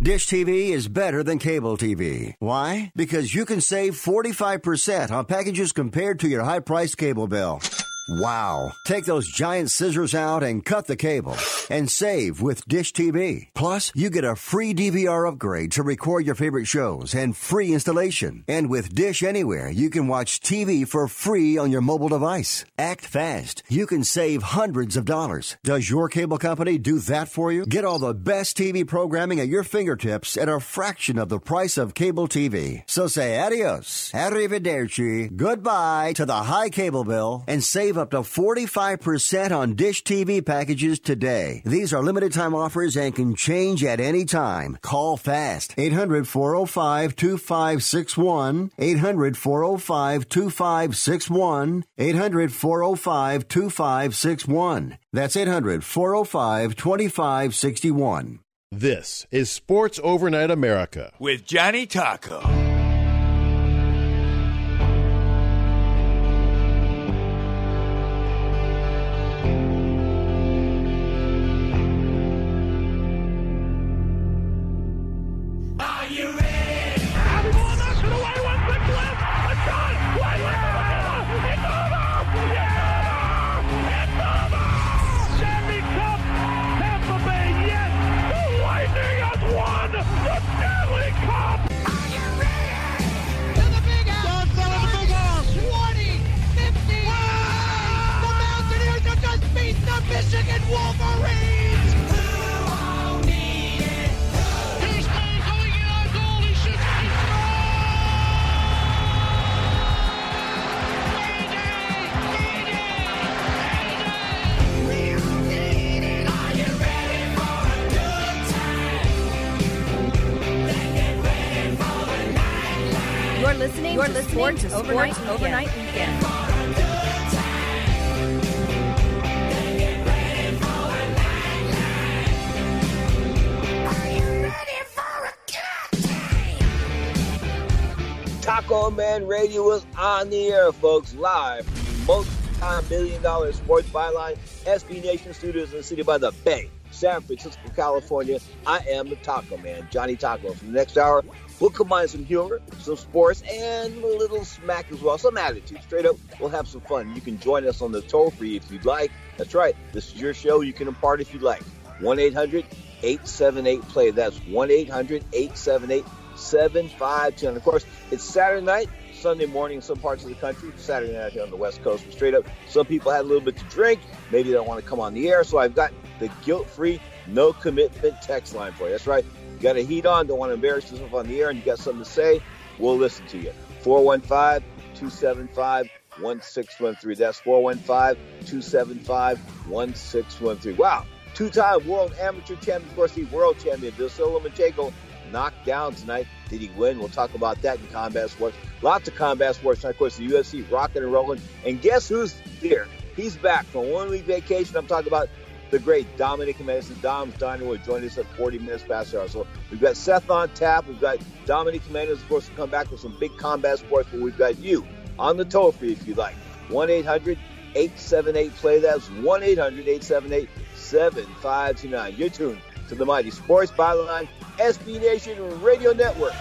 Dish TV is better than cable TV. Why? Because you can save 45% on packages compared to your high-priced cable bill. Wow. Take those giant scissors out and cut the cable and save with Dish TV. Plus, you get a free DVR upgrade to record your favorite shows and free installation. And with Dish Anywhere, you can watch TV for free on your mobile device. Act fast. You can save hundreds of dollars. Does your cable company do that for you? Get all the best TV programming at your fingertips at a fraction of the price of cable TV. So say adios, arrivederci, goodbye to the high cable bill and save up to 45% on Dish TV packages today. These are limited time offers and can change at any time. Call fast. 800-405-2561. 800-405-2561. 800-405-2561. That's 800-405-2561. This is Sports Overnight America with Johnny Taco. Michigan Wolverines! Who won't need it? Here's Cole going in on goal. He shoots. He scores! Are you ready for a good time? Then get ready for the nightlife. You're listening to Sports Overnight Weekend. Taco Man Radio is on the air, folks, live from the multi-million-dollar sports byline, SB Nation Studios in the city by the Bay, San Francisco, California. I am the Taco Man, Johnny Taco. For the next hour, we'll combine some humor, some sports, and a little smack as well, some attitude. Straight up, we'll have some fun. You can join us on the toll-free if you'd like. That's right, this is your show. You can impart if you'd like. 1-800-878-PLAY. That's 1-800-878-7510. And of course, it's Saturday night, Sunday morning in some parts of the country, Saturday night here on the West Coast. But straight up, some people had a little bit to drink. Maybe they don't want to come on the air. So I've got the guilt-free, no-commitment text line for you. That's right. You got a heat on, don't want to embarrass yourself on the air, and you got something to say, we'll listen to you. 415-275-1613. That's 415-275-1613. Wow. Two-time world amateur champion, of course, the world champion, Vasily Lomachenko, knocked down tonight. Did he win? We'll talk about that in combat sports. Lots of combat sports tonight. Of course, the UFC rocking and rolling. And guess who's here? He's back from a one-week vacation. I'm talking about the great Dominic Jimenez. Dom's Diner will join us at 40 minutes past the hour. So we've got Seth on tap. We've got Dominic Jimenez, of course, to come back with some big combat sports. But we've got you on the toll-free if you like. 1-800-878-PLAY. That's 1-800-878-7529. You're tuned to the mighty Sports Byline SB Nation Radio Network.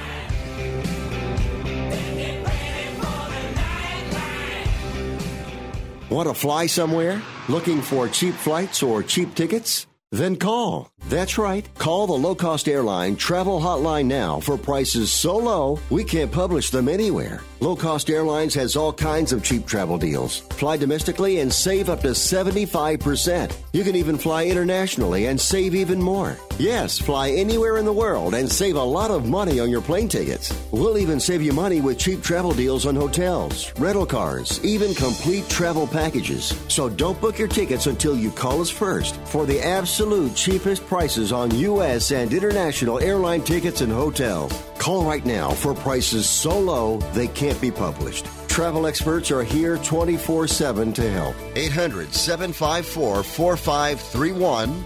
Want to fly somewhere? Looking for cheap flights or cheap tickets? Then call. That's right. Call the low-cost airline travel hotline now for prices so low we can't publish them anywhere. Low-cost airlines has all kinds of cheap travel deals. Fly domestically and save up to 75%. You can even fly internationally and save even more. Yes, fly anywhere in the world and save a lot of money on your plane tickets. We'll even save you money with cheap travel deals on hotels, rental cars, even complete travel packages. So don't book your tickets until you call us first for the absolute cheapest prices on U.S. and international airline tickets and hotels. Call right now for prices so low they can't be published. Travel experts are here 24/7 to help. 800-754-4531.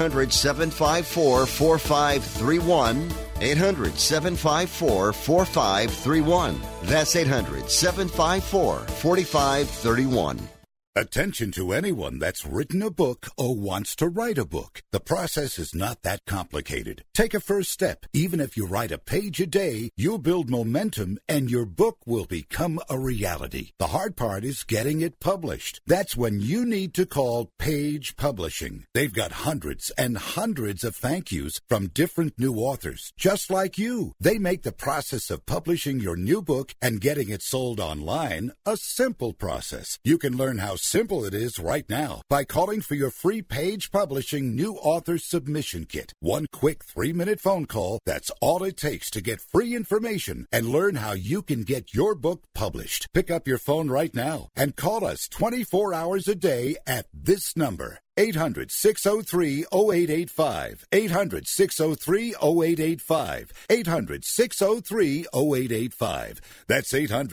800-754-4531. 800-754-4531. That's 800-754-4531. Attention to anyone that's written a book or wants to write a book. The process is not that complicated. Take a first step. Even if you write a page a day, you'll build momentum and your book will become a reality. The hard part is getting it published. That's when you need to call Page Publishing. They've got hundreds and hundreds of thank yous from different new authors, just like you. They make the process of publishing your new book and getting it sold online a simple process. You can learn how simple it is right now by calling for your free Page Publishing New Author Submission Kit. One quick 3-minute phone call, that's all it takes to get free information and learn how you can get your book published. Pick up your phone right now and call us 24 hours a day at this number. 800-603-0885. 800-603-0885. 800-603-0885. That's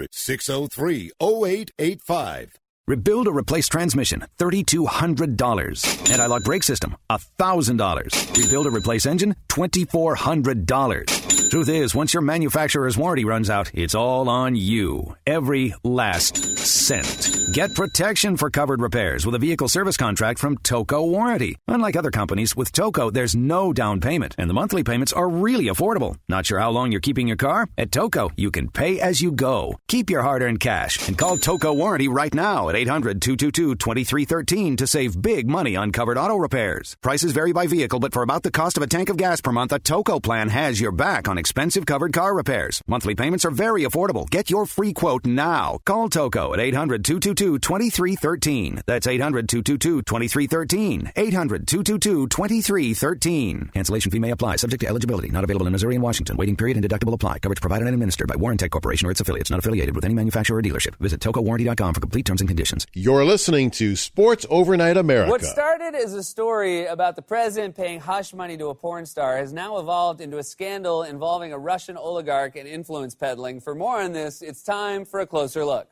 800-603-0885. Rebuild or replace transmission, $3,200. Anti-lock brake system, $1,000. Rebuild or replace engine, $2,400. Truth is, once your manufacturer's warranty runs out, it's all on you. Every last cent. Get protection for covered repairs with a vehicle service contract from Toco Warranty. Unlike other companies, with Toco, there's no down payment, and the monthly payments are really affordable. Not sure how long you're keeping your car? At Toco, you can pay as you go. Keep your hard-earned cash and call Toco Warranty right now at 800-222-2313 to save big money on covered auto repairs. Prices vary by vehicle, but for about the cost of a tank of gas per month, a Toco plan has your back on expensive covered car repairs. Monthly payments are very affordable. Get your free quote now. Call Toco at 800-222-2313. That's 800-222-2313. 800-222-2313. Cancellation fee may apply, subject to eligibility. Not available in Missouri and Washington. Waiting period and deductible apply. Coverage provided and administered by Warrantech Corporation or its affiliates. Not affiliated with any manufacturer or dealership. Visit TocoWarranty.com for complete terms and conditions. You're listening to Sports Overnight America. What started as a story about the president paying hush money to a porn star has now evolved into a scandal involving a Russian oligarch and influence peddling. For more on this, it's time for a closer look.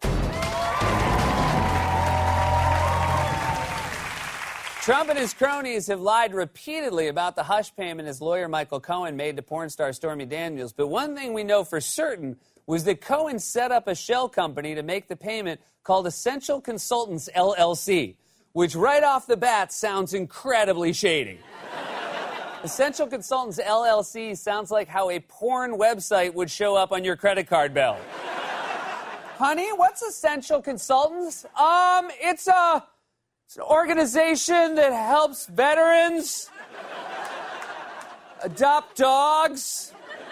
Trump and his cronies have lied repeatedly about the hush payment his lawyer Michael Cohen made to porn star Stormy Daniels. But one thing we know for certain was that Cohen set up a shell company to make the payment called Essential Consultants, LLC, which right off the bat sounds incredibly shady. Essential Consultants, LLC sounds like how a porn website would show up on your credit card bill. Honey, what's Essential Consultants? It's an organization that helps veterans adopt dogs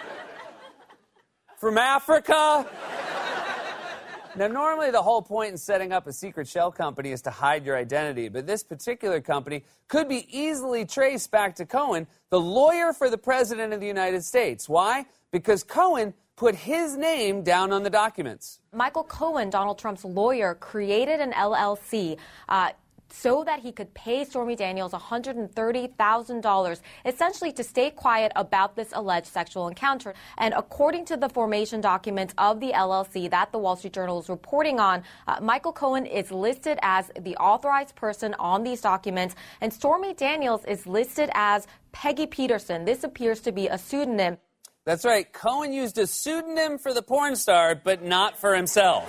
from Africa. Now, normally the whole point in setting up a secret shell company is to hide your identity, but this particular company could be easily traced back to Cohen, the lawyer for the President of the United States. Why? Because Cohen put his name down on the documents. Michael Cohen, Donald Trump's lawyer, created an LLC so that he could pay Stormy Daniels $130,000, essentially to stay quiet about this alleged sexual encounter. And according to the formation documents of the LLC that the Wall Street Journal is reporting on, Michael Cohen is listed as the authorized person on these documents, and Stormy Daniels is listed as Peggy Peterson. This appears to be a pseudonym. That's right. Cohen used a pseudonym for the porn star, but not for himself.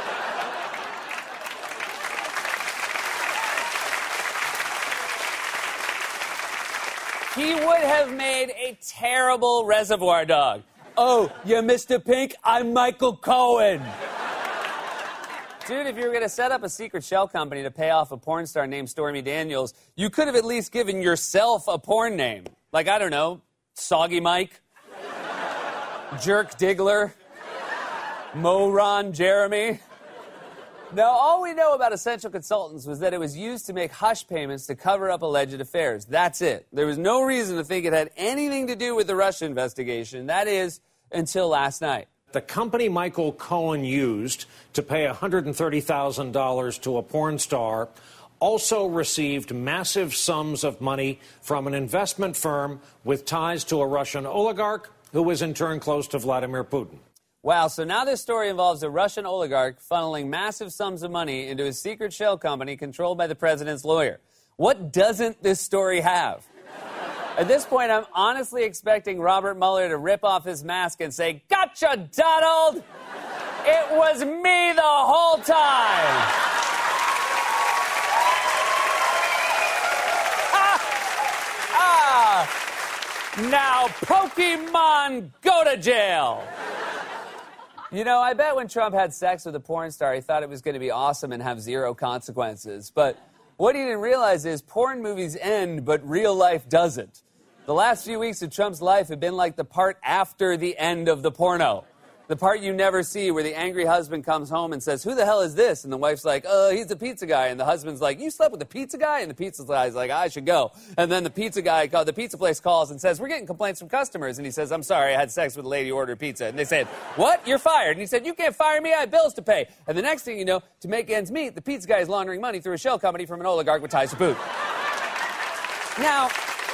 He would have made a terrible Reservoir Dog. Oh, you're Mr. Pink? I'm Michael Cohen. Dude, if you were going to set up a secret shell company to pay off a porn star named Stormy Daniels, you could have at least given yourself a porn name. Like, I don't know, Soggy Mike, Jerk Diggler, Moron Jeremy. Now, all we know about Essential Consultants was that it was used to make hush payments to cover up alleged affairs. That's it. There was no reason to think it had anything to do with the Russia investigation. That is, until last night. The company Michael Cohen used to pay $130,000 to a porn star also received massive sums of money from an investment firm with ties to a Russian oligarch who was in turn close to Vladimir Putin. Wow, so now this story involves a Russian oligarch funneling massive sums of money into a secret shell company controlled by the president's lawyer. What doesn't this story have? At this point, I'm honestly expecting Robert Mueller to rip off his mask and say, "Gotcha, Donald! It was me the whole time!" Now, Pokemon, go to jail. You know, I bet when Trump had sex with a porn star, he thought it was going to be awesome and have zero consequences. But what he didn't realize is porn movies end, but real life doesn't. The last few weeks of Trump's life have been like the part after the end of the porno. The part you never see where the angry husband comes home and says, "Who the hell is this?" And the wife's like, he's the pizza guy. And the husband's like, "You slept with the pizza guy?" And the pizza guy's like, "I should go." And then the pizza place calls and says, "We're getting complaints from customers." And he says, "I'm sorry, I had sex with a lady who ordered pizza." And they said, "What? You're fired." And he said, "You can't fire me, I have bills to pay." And the next thing you know, to make ends meet, the pizza guy is laundering money through a shell company from an oligarch with ties to Putin. Now,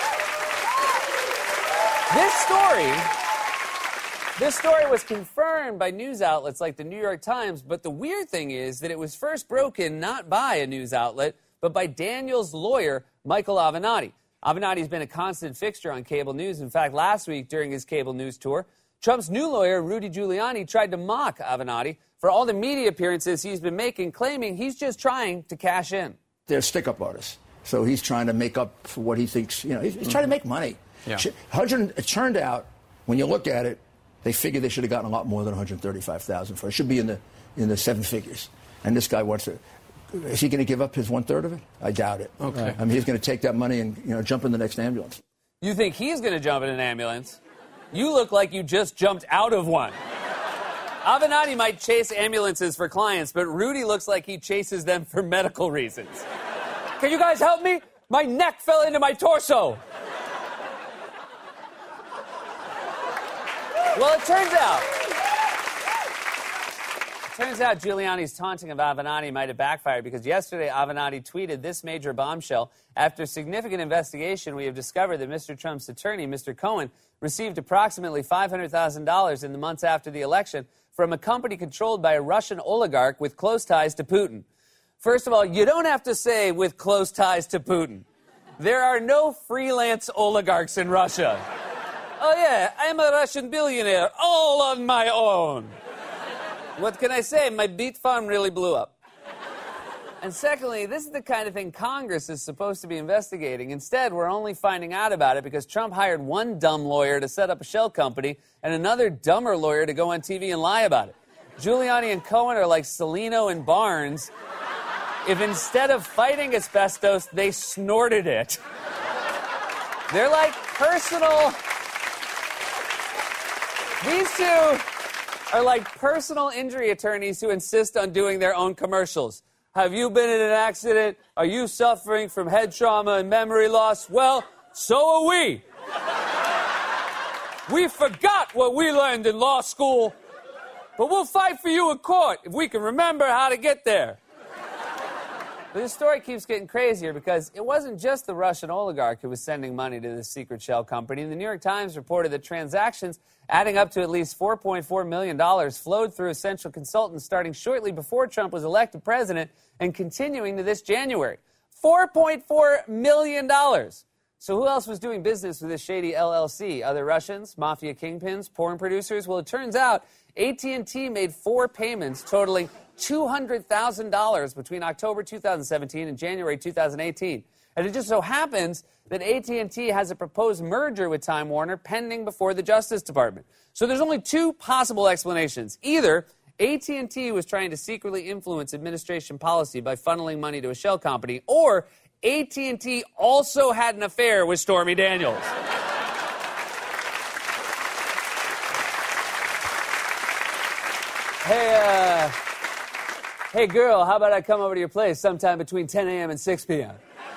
This story was confirmed by news outlets like the New York Times, but the weird thing is that it was first broken not by a news outlet, but by Daniels' lawyer, Michael Avenatti. Avenatti's been a constant fixture on cable news. In fact, last week during his cable news tour, Trump's new lawyer, Rudy Giuliani, tried to mock Avenatti for all the media appearances he's been making, claiming he's just trying to cash in. They're stick-up artists, so he's trying to make up for what he thinks, he's trying to make money. Yeah. It turned out, when you look at it, they figured they should have gotten a lot more than $135,000 for it. It should be in the seven figures. And this guy wants to. Is he going to give up his 1/3 of it? I doubt it. Okay. I mean, he's going to take that money and jump in the next ambulance. You think he's going to jump in an ambulance? You look like you just jumped out of one. Avenatti might chase ambulances for clients, but Rudy looks like he chases them for medical reasons. Can you guys help me? My neck fell into my torso. Well, it turns out Giuliani's taunting of Avenatti might have backfired because yesterday Avenatti tweeted this major bombshell. After significant investigation, we have discovered that Mr. Trump's attorney, Mr. Cohen, received approximately $500,000 in the months after the election from a company controlled by a Russian oligarch with close ties to Putin. First of all, you don't have to say with close ties to Putin. There are no freelance oligarchs in Russia. Oh, yeah, I'm a Russian billionaire, all on my own. What can I say? My beet farm really blew up. And secondly, this is the kind of thing Congress is supposed to be investigating. Instead, we're only finding out about it because Trump hired one dumb lawyer to set up a shell company and another dumber lawyer to go on TV and lie about it. Giuliani and Cohen are like Celino and Barnes if instead of fighting asbestos, they snorted it. They're like personal... These two are like personal injury attorneys who insist on doing their own commercials. Have you been in an accident? Are you suffering from head trauma and memory loss? Well, so are we. We forgot what we learned in law school, but we'll fight for you in court if we can remember how to get there. But this story keeps getting crazier because it wasn't just the Russian oligarch who was sending money to this secret shell company. The New York Times reported that transactions adding up to at least $4.4 million flowed through Essential Consultants starting shortly before Trump was elected president and continuing to this January. $4.4 million. So who else was doing business with this shady LLC? Other Russians, mafia kingpins, porn producers? Well, it turns out AT&T made 4 payments totaling $200,000 between October 2017 and January 2018. And it just so happens that AT&T has a proposed merger with Time Warner pending before the Justice Department. So there's only 2 possible explanations. Either AT&T was trying to secretly influence administration policy by funneling money to a shell company, or AT&T also had an affair with Stormy Daniels. Hey, girl, how about I come over to your place sometime between 10 a.m. and 6 p.m.?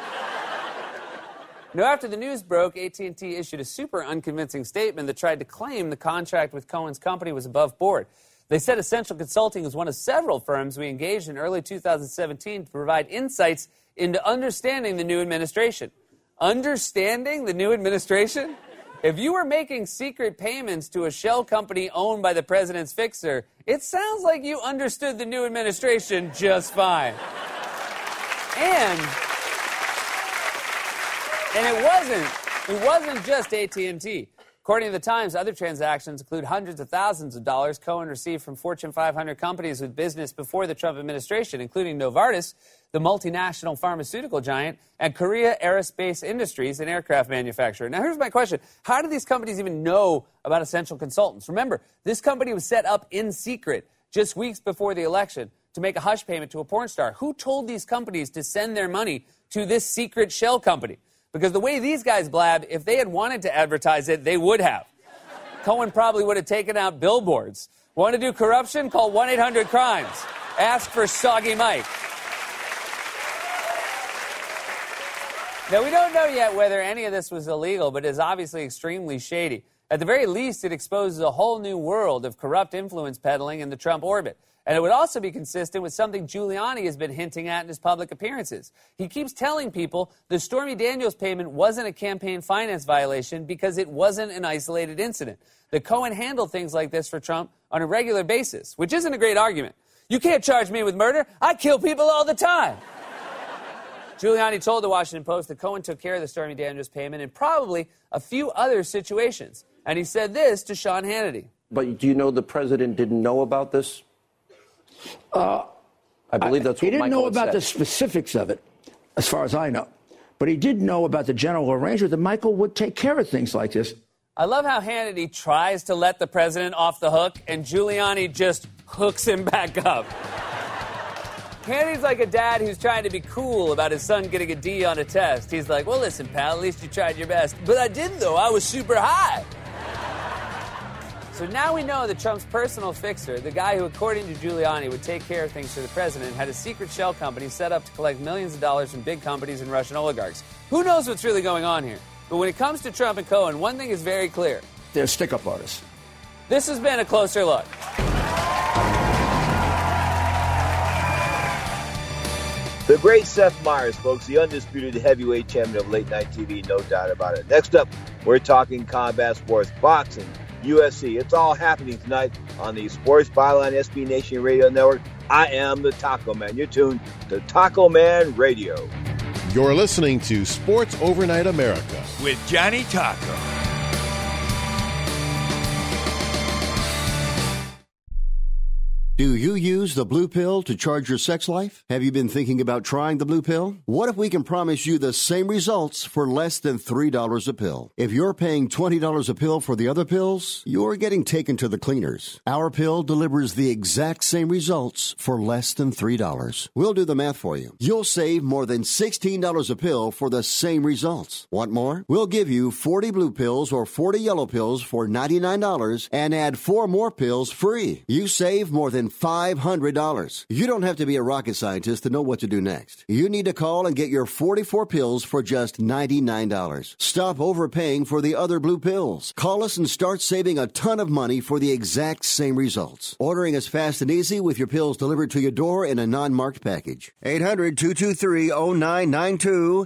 Now, after the news broke, AT&T issued a super unconvincing statement that tried to claim the contract with Cohen's company was above board. They said Essential Consulting was one of several firms we engaged in early 2017 to provide insights into understanding the new administration. Understanding the new administration? If you were making secret payments to a shell company owned by the president's fixer, it sounds like you understood the new administration just fine. And it wasn't just AT&T. According to The Times, other transactions include hundreds of thousands of dollars Cohen received from Fortune 500 companies with business before the Trump administration, including Novartis, the multinational pharmaceutical giant, and Korea Aerospace Industries, an aircraft manufacturer. Now, here's my question. How do these companies even know about essential consultants? Remember, this company was set up in secret just weeks before the election to make a hush payment to a porn star. Who told these companies to send their money to this secret shell company? Because the way these guys blab, if they had wanted to advertise it, they would have. Cohen probably would have taken out billboards. Want to do corruption? Call 1-800-CRIMES. Ask for Soggy Mike. Now, we don't know yet whether any of this was illegal, but it is obviously extremely shady. At the very least, it exposes a whole new world of corrupt influence peddling in the Trump orbit. And it would also be consistent with something Giuliani has been hinting at in his public appearances. He keeps telling people the Stormy Daniels payment wasn't a campaign finance violation because it wasn't an isolated incident. That Cohen handled things like this for Trump on a regular basis, which isn't a great argument. You can't charge me with murder. I kill people all the time. Giuliani told the Washington Post that Cohen took care of the Stormy Daniels payment in probably a few other situations. And he said this to Sean Hannity. But do you know the president didn't know about this? I believe that's what he didn't Michael know about said. the specifics of it, as far as I know. But he did know about the general arrangement that Michael would take care of things like this. I love how Hannity tries to let the president off the hook, and Giuliani just hooks him back up. Hannity's like a dad who's trying to be cool about his son getting a D on a test. He's like, well, listen, pal, at least you tried your best. But I didn't, though. I was super high. So now we know that Trump's personal fixer, the guy who, according to Giuliani, would take care of things for the president, had a secret shell company set up to collect millions of dollars from big companies and Russian oligarchs. Who knows what's really going on here? But when it comes to Trump and Cohen, one thing is very clear. They're stick-up artists. This has been A Closer Look. The great Seth Meyers, folks, the undisputed heavyweight champion of late-night TV, no doubt about it. Next up, we're talking combat sports, boxing, UFC. It's all happening tonight on the Sports Byline SB Nation Radio Network. I am the Taco Man. You're tuned to Taco Man Radio. You're listening to Sports Overnight America with Johnny Taco. Do you use the blue pill to charge your sex life? Have you been thinking about trying the blue pill? What if we can promise you the same results for less than $3 a pill? If you're paying $20 a pill for the other pills, you're getting taken to the cleaners. Our pill delivers the exact same results for less than $3. We'll do the math for you. You'll save more than $16 a pill for the same results. Want more? We'll give you 40 blue pills or 40 yellow pills for $99 and add 4 more pills free. You save more than $500. You don't have to be a rocket scientist to know what to do next. You need to call and get your 44 pills for just $99. Stop overpaying for the other blue pills. Call us and start saving a ton of money for the exact same results. Ordering is fast and easy with your pills delivered to your door in a non-marked package. 800-223-0992.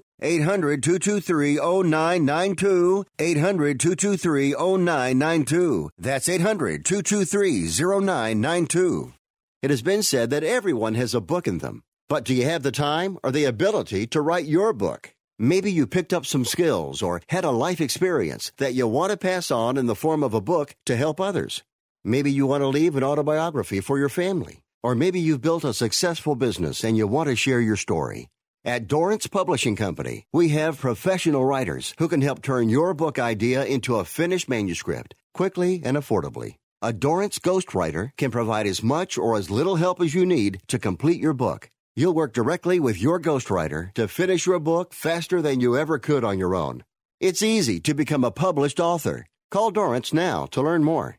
800-223-0992. 800-223-0992. That's 800-223-0992. It has been said that everyone has a book in them. But do you have the time or the ability to write your book? Maybe you picked up some skills or had a life experience that you want to pass on in the form of a book to help others. Maybe you want to leave an autobiography for your family. Or maybe you've built a successful business and you want to share your story. At Dorrance Publishing Company, we have professional writers who can help turn your book idea into a finished manuscript quickly and affordably. A Dorrance ghostwriter can provide as much or as little help as you need to complete your book. You'll work directly with your ghostwriter to finish your book faster than you ever could on your own. It's easy to become a published author. Call Dorrance now to learn more.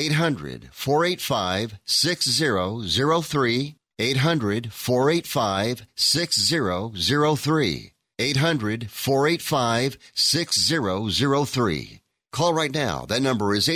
800-485-6003. 800-485-6003. 800-485-6003. Call right now. That number is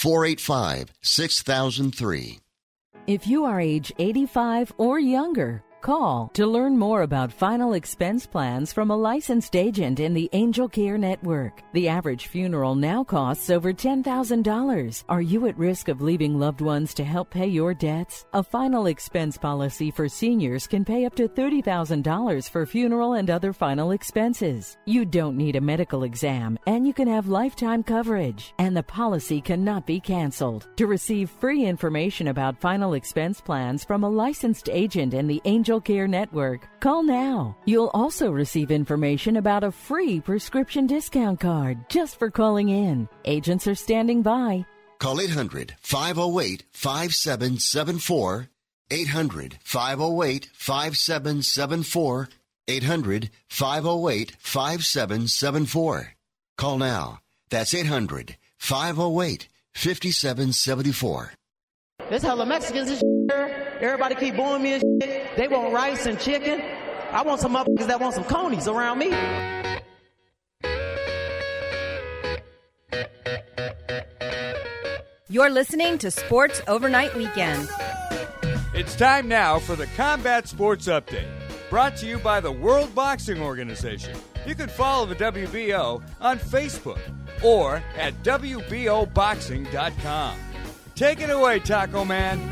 800-485-6003. If you are age 85 or younger, Call to learn more about final expense plans from a licensed agent in the Angel Care Network. The average funeral now costs over $10,000. Are you at risk of leaving loved ones to help pay your debts? A final expense policy for seniors can pay up to $30,000 for funeral and other final expenses. You don't need a medical exam, and you can have lifetime coverage, and the policy cannot be canceled. To receive free information about final expense plans from a licensed agent in the Angel Care Network, call now. You'll also receive information about a free prescription discount card just for calling in. Agents are standing by. Call 800-508-5774. 800-508-5774. 800-508-5774. Call now. That's 800-508-5774. There's hella Mexicans and shit. Everybody keep booing me and shit. They want rice and chicken. I want some motherfuckers that want some conies around me. You're listening to Sports Overnight Weekend. It's time now for the Combat Sports Update, brought to you by the World Boxing Organization. You can follow the WBO on Facebook or at WBOboxing.com. Take it away, Taco Man.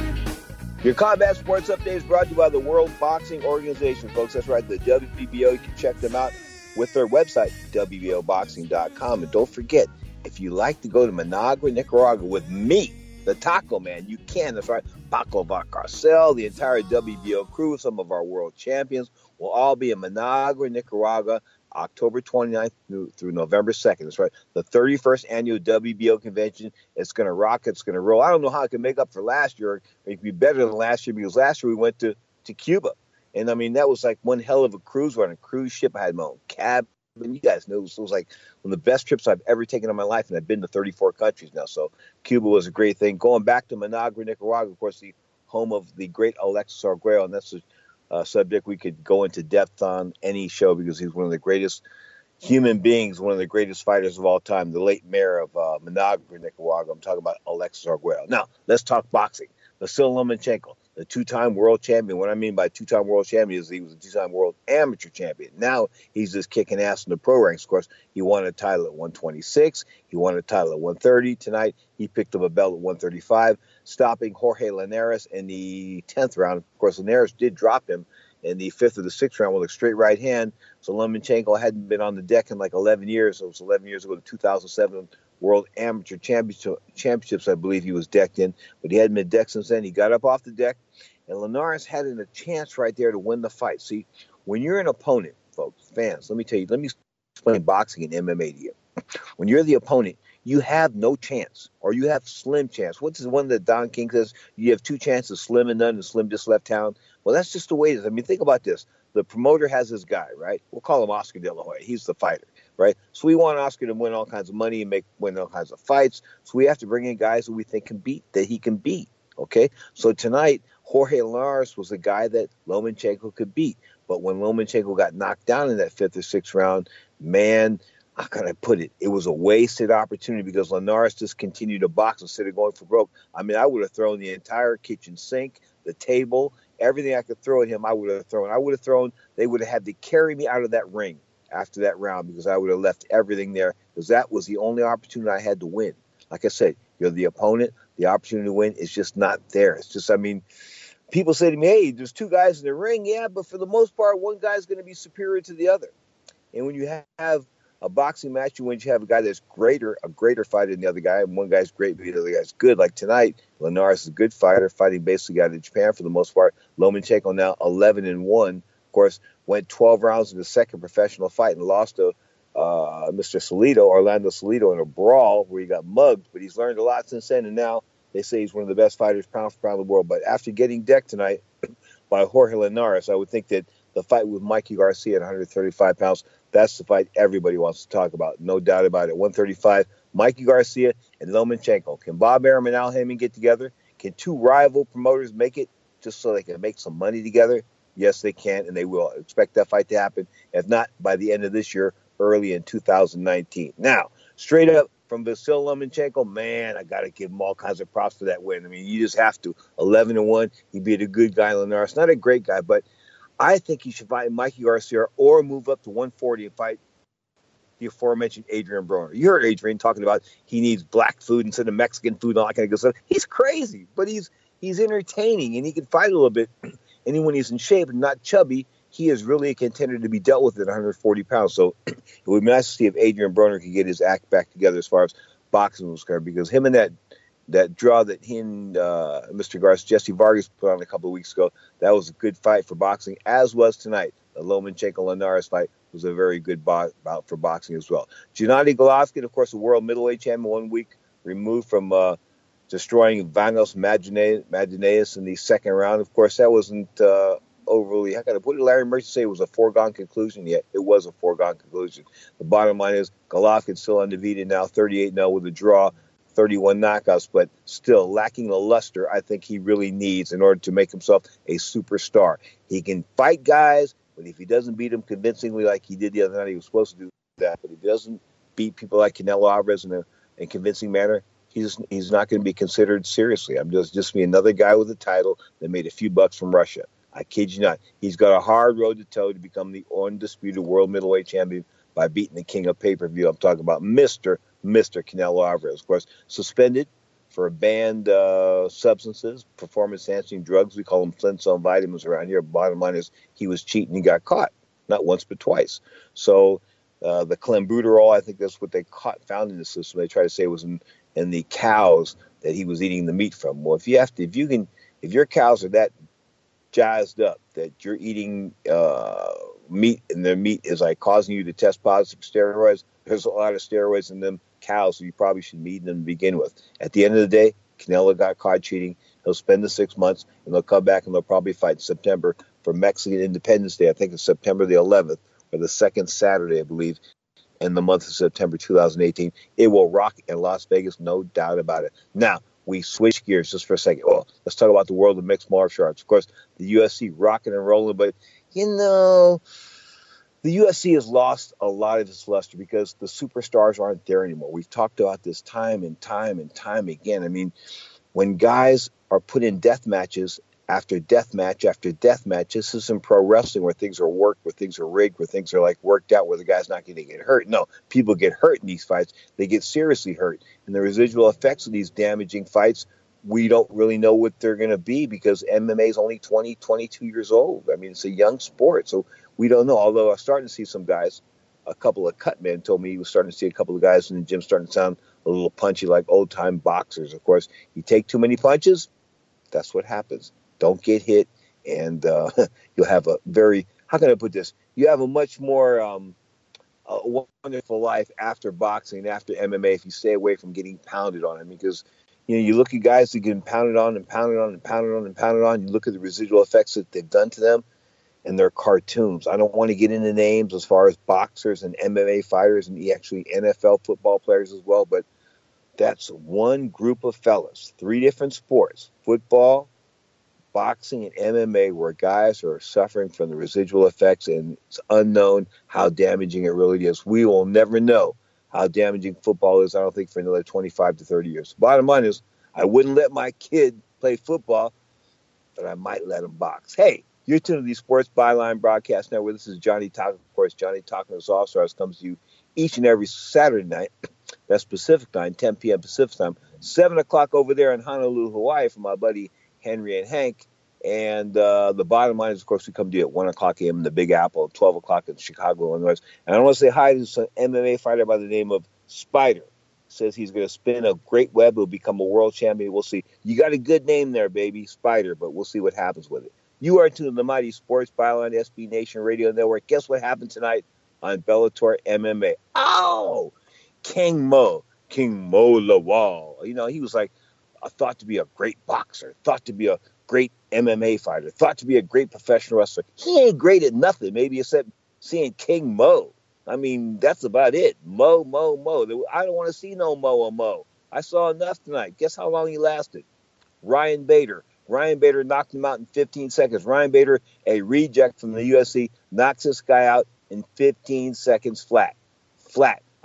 Your Combat Sports Update is brought to you by the World Boxing Organization, folks. That's right, the WBO. You can check them out with their website, WBOboxing.com. And don't forget, if you like to go to Managua, Nicaragua with me, the Taco Man, you can. That's right. Paco Valcarcel, the entire WBO crew, some of our world champions will all be in Managua, Nicaragua, October 29th through November 2nd. That's right. The 31st annual WBO convention. It's going to rock. It's going to roll. I don't know how it can make up for last year. It could be better than last year because last year we went to Cuba. And, I mean, that was like one hell of a cruise. We're on a cruise ship. I had my own cabin. You guys know it was like one of the best trips I've ever taken in my life, and I've been to 34 countries now. So Cuba was a great thing. Going back to Managua, Nicaragua, of course, the home of the great Alexis Arguello, and that's a subject we could go into depth on any show because he's one of the greatest human beings, one of the greatest fighters of all time, the late mayor of Managua, Nicaragua. I'm talking about Alexis Arguello. Now, let's talk boxing. Vasyl Lomachenko, the two-time world champion. What I mean by two-time world champion is he was a two-time world amateur champion. Now he's just kicking ass in the pro ranks. Of course, he won a title at 126. He won a title at 130. Tonight, he picked up a belt at 135, stopping Jorge Linares in the 10th round. Of course, Linares did drop him in the 5th or the 6th round with a straight right hand. So Lomachenko hadn't been on the deck in like 11 years. So it was 11 years ago, the 2007 World Amateur Championships, I believe he was decked in. But he hadn't been decked since then. He got up off the deck, and Linares had a chance right there to win the fight. See, when you're an opponent, folks, fans, let me explain boxing and MMA to you. When you're the opponent, you have no chance, or you have slim chance. What's the one that Don King says? You have two chances, slim and none, and slim just left town. Well, that's just the way it is. I mean, think about this. The promoter has his guy, right? We'll call him Oscar De La Hoya. He's the fighter, right? So we want Oscar to win all kinds of money and win all kinds of fights. So we have to bring in guys who we think that he can beat, okay? So tonight, Jorge Linares was the guy that Lomachenko could beat. But when Lomachenko got knocked down in that 5th or 6th round, man, how can I put it? It was a wasted opportunity because Linares just continued to box instead of going for broke. I mean, I would have thrown the entire kitchen sink, the table, everything I could throw at him, I would have thrown. They would have had to carry me out of that ring after that round because I would have left everything there because that was the only opportunity I had to win. Like I said, you're the opponent. The opportunity to win is just not there. It's just, I mean, people say to me, hey, there's two guys in the ring. Yeah, but for the most part, one guy's going to be superior to the other. And when you have a boxing match, when you have a guy that's a greater fighter than the other guy, and one guy's great, but the other guy's good. Like tonight, Linares is a good fighter, fighting basically out of Japan for the most part. Lomachenko now 11-1. Of course, went 12 rounds in the second professional fight and lost to Mr. Orlando Salido, in a brawl where he got mugged. But he's learned a lot since then, and now they say he's one of the best fighters pound for pound in the world. But after getting decked tonight by Jorge Linares, I would think that the fight with Mikey Garcia at 135 pounds, that's the fight everybody wants to talk about. No doubt about it. 135, Mikey Garcia and Lomachenko. Can Bob Arum and Al Haymon get together? Can two rival promoters make it just so they can make some money together? Yes, they can, and they will. Expect that fight to happen, if not by the end of this year, early in 2019. Now, straight up from Vasily Lomachenko, man, I got to give him all kinds of props for that win. I mean, you just have to. 11-1, he beat a good guy, Linares. Not a great guy, but I think he should fight Mikey Garcia or move up to 140 and fight the aforementioned Adrian Broner. You heard Adrian talking about he needs black food instead of Mexican food and all that kind of good stuff. He's crazy, but he's entertaining, and he can fight a little bit. And when he's in shape and not chubby, he is really a contender to be dealt with at 140 pounds. So it would be nice to see if Adrian Broner could get his act back together as far as boxing was concerned, because him and that draw that he and Mr. Garcia, Jesse Vargas put on a couple of weeks ago, that was a good fight for boxing, as was tonight. The Lomachenko-Linares fight was a very good bout for boxing as well. Gennady Golovkin, of course, the world middleweight champion, 1 week removed from destroying Vanos Maginaeus in the second round. Of course, that wasn't overly, how can I put it? Larry Merchant say it was a foregone conclusion. Yet it was a foregone conclusion. The bottom line is Golovkin's still undefeated now, 38-0 with a draw, 31 knockouts, but still lacking the luster I think he really needs in order to make himself a superstar. He can fight guys, but if he doesn't beat them convincingly like he did the other night, he was supposed to do that. But if he doesn't beat people like Canelo Alvarez in a convincing manner, he's not going to be considered seriously. I'm just be another guy with a title that made a few bucks from Russia. I kid you not. He's got a hard road to toe to become the undisputed world middleweight champion by beating the king of pay-per-view. I'm talking about Mr. Canelo Alvarez. Of course, suspended for banned substances, performance-enhancing drugs. We call them Flintstone vitamins around here. Bottom line is he was cheating and got caught. Not once, but twice. So the clenbuterol, I think that's what they found in the system. They try to say it was in the cows that he was eating the meat from. Well, if your cows are that jazzed up that you're eating meat and their meat is like causing you to test positive for steroids, there's a lot of steroids in them cows, so you probably shouldn't be eating them to begin with. At the end of the day, Canelo got caught cheating. He'll spend the 6 months, and they'll come back and they'll probably fight in September for Mexican Independence Day. I think it's September the 11th or the second Saturday, I believe, in the month of September 2018. It will rock in Las Vegas, no doubt about it. Now, we switch gears just for a second. Well, let's talk about the world of mixed martial arts. Of course, the UFC rocking and rolling, but, the UFC has lost a lot of its luster because the superstars aren't there anymore. We've talked about this time and time and time again. I mean, when guys are put in death matches after death match after death match, this isn't pro wrestling where things are worked, where things are rigged, where things are like worked out, where the guy's not going to get hurt. No, people get hurt in these fights. They get seriously hurt. And the residual effects of these damaging fights, we don't really know what they're going to be because MMA is only 20, 22 years old. I mean, it's a young sport, so we don't know. Although I'm starting to see some guys, a couple of cut men told me he was starting to see a couple of guys in the gym starting to sound a little punchy like old-time boxers. Of course, you take too many punches, that's what happens. Don't get hit, and you'll have a very, how can I put this? You have a much more wonderful life after boxing, after MMA, if you stay away from getting pounded on. Because you look at guys that get pounded on and pounded on and pounded on and pounded on. You look at the residual effects that they've done to them, and they're cartoons. I don't want to get into names as far as boxers and MMA fighters and actually NFL football players as well, but that's one group of fellas, 3 different sports, football, boxing, and MMA, where guys are suffering from the residual effects, and it's unknown how damaging it really is. We will never know how damaging football is, I don't think, for another 25 to 30 years. Bottom line is, I wouldn't let my kid play football, but I might let him box. Hey, you're tuned to the Sports Byline Broadcast Network. This is Johnny Talking. Of course, Johnny Talking is All Stars comes to you each and every Saturday night. That's Pacific time, 10 p.m. Pacific time. 7 o'clock over there in Honolulu, Hawaii, for my buddy Henry and Hank. And the bottom line is, of course, we come to you at 1 o'clock a.m. in the Big Apple, 12 o'clock in Chicago, Illinois. And I want to say hi to some MMA fighter by the name of Spider. Says he's going to spin a great web. He'll become a world champion. We'll see. You got a good name there, baby, Spider, but we'll see what happens with it. You are tuned to the Mighty Sports Byline SB Nation Radio Network. Guess what happened tonight on Bellator MMA? Oh, King Mo Lawal. He was like thought to be a great boxer, thought to be a great MMA fighter, thought to be a great professional wrestler. He ain't great at nothing, maybe except seeing King Mo. I mean, that's about it. Mo. I don't want to see no Mo. I saw enough tonight. Guess how long he lasted? Ryan Bader knocked him out in 15 seconds. Ryan Bader, a reject from the UFC, knocks this guy out in 15 seconds flat. I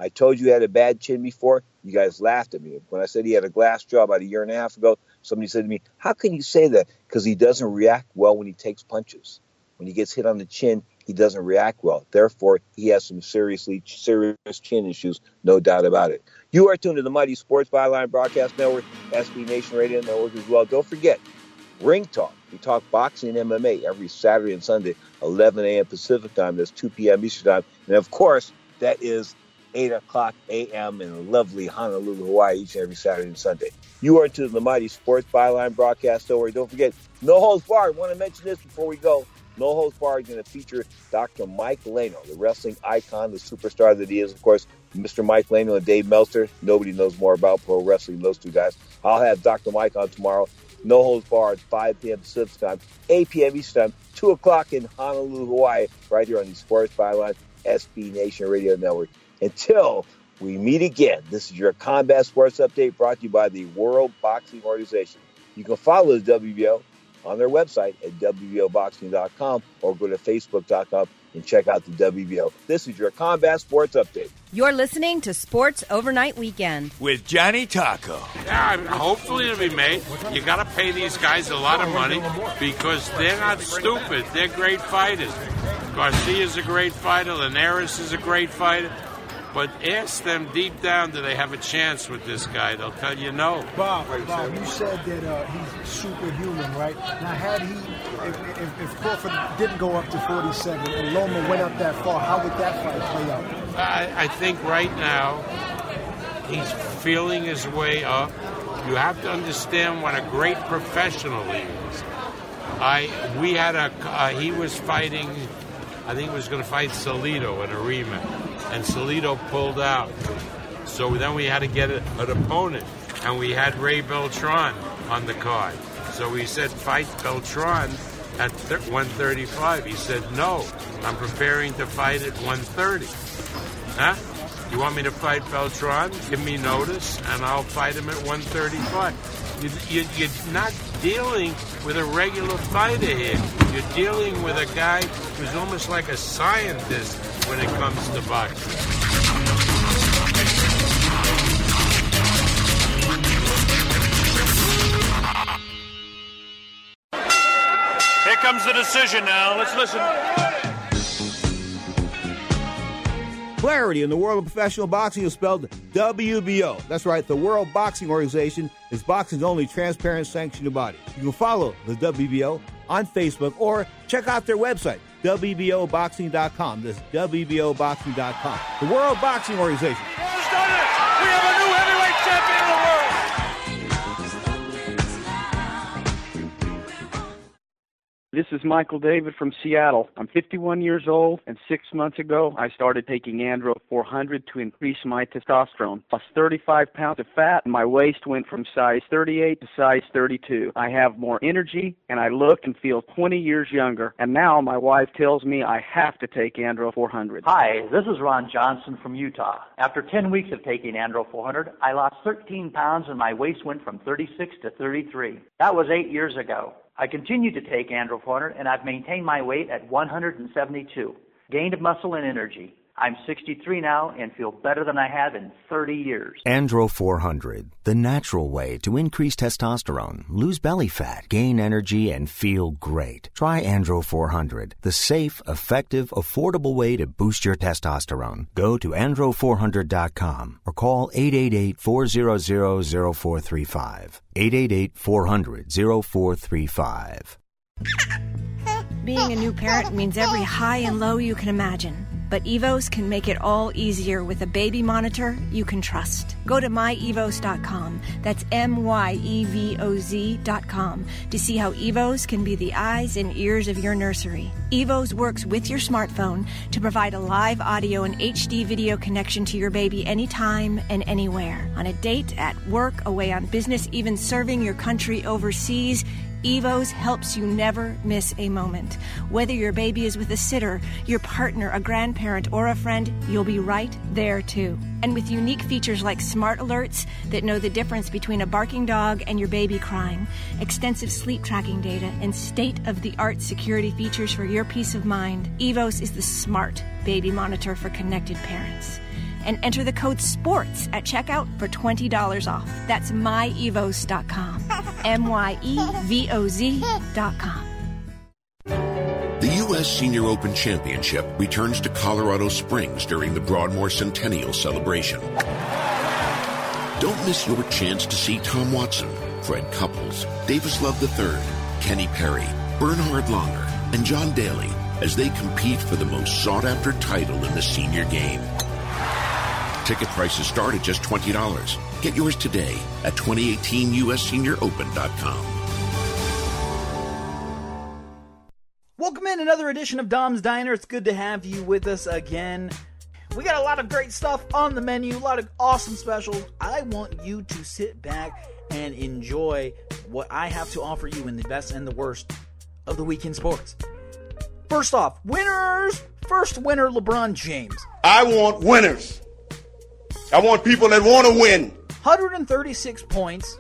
I told you he had a bad chin before. You guys laughed at me. When I said he had a glass jaw about a year and a half ago, somebody said to me, how can you say that? Because he doesn't react well when he takes punches. When he gets hit on the chin, he doesn't react well. Therefore, he has some serious chin issues, no doubt about it. You are tuned to the Mighty Sports Byline Broadcast Network, SB Nation Radio Network as well. Don't forget, Ring Talk. We talk boxing and MMA every Saturday and Sunday, 11 a.m. Pacific time. That's 2 p.m. Eastern time. And, of course, that is 8 o'clock a.m. in lovely Honolulu, Hawaii, each and every Saturday and Sunday. You are tuned to the Mighty Sports Byline Broadcast Network. Don't forget, No Holds Barred. I want to mention this before we go. No Holds Barred is going to feature Dr. Mike Leno, the wrestling icon, the superstar that he is. Of course, Mr. Mike Leno and Dave Meltzer. Nobody knows more about pro wrestling than those two guys. I'll have Dr. Mike on tomorrow. No Holds Barred, 5 p.m. Pacific time, 8 p.m. Eastern time, 2 o'clock in Honolulu, Hawaii, right here on the Sports Byline SB Nation Radio Network. Until we meet again, this is your Combat Sports Update brought to you by the World Boxing Organization. You can follow the WBO on their website at WBOboxing.com or go to Facebook.com and check out the WBO. This is your Combat Sports Update. You're listening to Sports Overnight Weekend with Johnny Taco. Yeah, hopefully it'll be made. You got to pay these guys a lot of money because they're not stupid. They're great fighters. Garcia's a great fighter. Linares is a great fighter. But ask them deep down, do they have a chance with this guy? They'll tell you no. Bob, you said that he's superhuman, right? Now, had he, if Crawford didn't go up to 47 and Loma went up that far, how would that fight play out? I think right now he's feeling his way up. You have to understand what a great professional he is. He was fighting, I think he was going to fight Salido in a rematch. And Salido pulled out. So then we had to get an opponent. And we had Ray Beltran on the card. So we said, fight Beltran at 135. He said, no, I'm preparing to fight at 130. Huh? You want me to fight Beltran? Give me notice, and I'll fight him at 135. You're not dealing with a regular fighter here. You're dealing with a guy who's almost like a scientist when it comes to boxing. Here comes the decision now. Let's listen. Clarity in the world of professional boxing is spelled WBO. That's right, the World Boxing Organization is boxing's only transparent sanctioned body. You can follow the WBO on Facebook or check out their website, WBOboxing.com. That's WBOboxing.com. The World Boxing Organization. We have a new heavyweight champion in the world. This is Michael David from Seattle. I'm 51 years old, and 6 months ago, I started taking Andro 400 to increase my testosterone. Lost 35 pounds of fat, and my waist went from size 38 to size 32. I have more energy, and I look and feel 20 years younger. And now my wife tells me I have to take Andro 400. Hi, this is Ron Johnson from Utah. After 10 weeks of taking Andro 400, I lost 13 pounds, and my waist went from 36 to 33. That was 8 years ago. I continue to take Andro 400, and I've maintained my weight at 172. Gained muscle and energy. I'm 63 now and feel better than I have in 30 years. Andro 400, the natural way to increase testosterone, lose belly fat, gain energy, and feel great. Try Andro 400, the safe, effective, affordable way to boost your testosterone. Go to andro400.com or call 888-400-0435. 888-400-0435. Being a new parent means every high and low you can imagine. But Evos can make it all easier with a baby monitor you can trust. Go to myevos.com, that's MYEVOZ.com, to see how Evos can be the eyes and ears of your nursery. Evos works with your smartphone to provide a live audio and HD video connection to your baby anytime and anywhere. On a date, at work, away on business, even serving your country overseas, Evos helps you never miss a moment. Whether your baby is with a sitter, your partner, a grandparent, or a friend, you'll be right there too. And with unique features like smart alerts that know the difference between a barking dog and your baby crying, extensive sleep tracking data, and state-of-the-art security features for your peace of mind, Evos is the smart baby monitor for connected parents. and enter the code SPORTS at checkout for $20 off. That's myevos.com. MYEVOZ.com. The U.S. Senior Open Championship returns to Colorado Springs during the Broadmoor Centennial celebration. Don't miss your chance to see Tom Watson, Fred Couples, Davis Love III, Kenny Perry, Bernhard Langer, and John Daly as they compete for the most sought-after title in the senior game. Ticket prices start at just $20. Get yours today at 2018USSeniorOpen.com. Welcome in another edition of Dom's Diner. It's good to have you with us again. We got a lot of great stuff on the menu, a lot of awesome specials. I want you to sit back and enjoy what I have to offer you in the best and the worst of the week in sports. First off, winners! First winner, LeBron James. I want winners. I want people that want to win. 136 points,